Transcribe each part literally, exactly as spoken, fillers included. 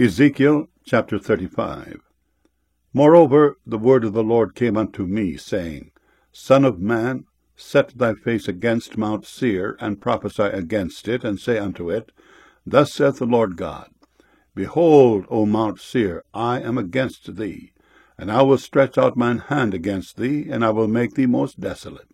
Ezekiel chapter thirty-five. Moreover, the word of the Lord came unto me, saying, Son of man, set thy face against Mount Seir, and prophesy against it, and say unto it, Thus saith the Lord God, Behold, O Mount Seir, I am against thee, and I will stretch out mine hand against thee, and I will make thee most desolate.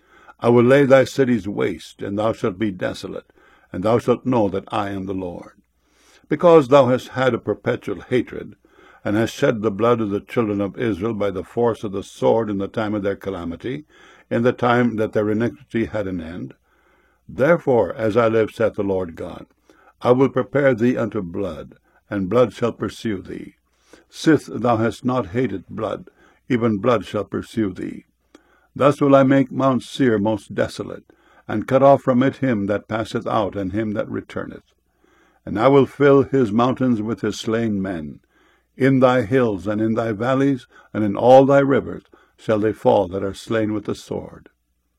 I will lay thy cities waste, and thou shalt be desolate, and thou shalt know that I am the Lord. Because thou hast had a perpetual hatred, and hast shed the blood of the children of Israel by the force of the sword in the time of their calamity, in the time that their iniquity had an end. Therefore, as I live, saith the Lord God, I will prepare thee unto blood, and blood shall pursue thee. Sith thou hast not hated blood, even blood shall pursue thee. Thus will I make Mount Seir most desolate, and cut off from it him that passeth out, and him that returneth. And I will fill his mountains with his slain men. In thy hills, and in thy valleys, and in all thy rivers, shall they fall that are slain with the sword.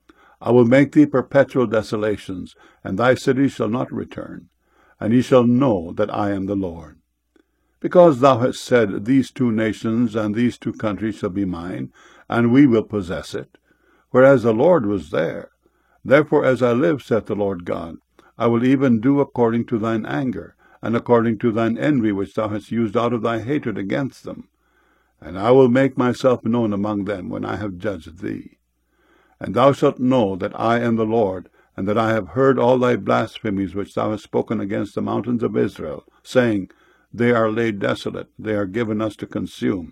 I will make thee perpetual desolations, and thy cities shall not return, and ye shall know that I am the Lord. Because thou hast said, These two nations and these two countries shall be mine, and we will possess it, whereas the Lord was there. Therefore, as I live, saith the Lord God, I will even do according to thine anger, and according to thine envy which thou hast used out of thy hatred against them. And I will make myself known among them when I have judged thee. And thou shalt know that I am the Lord, and that I have heard all thy blasphemies which thou hast spoken against the mountains of Israel, saying, They are laid desolate, they are given us to consume.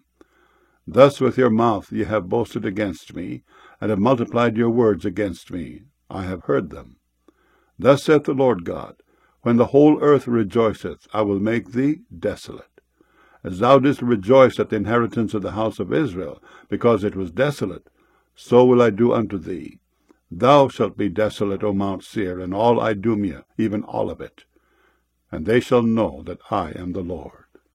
Thus with your mouth ye have boasted against me, and have multiplied your words against me. I have heard them. Thus saith the Lord God, When the whole earth rejoiceth, I will make thee desolate. As thou didst rejoice at the inheritance of the house of Israel, because it was desolate, so will I do unto thee. Thou shalt be desolate, O Mount Seir, and all Idumea, even all of it. And they shall know that I am the Lord.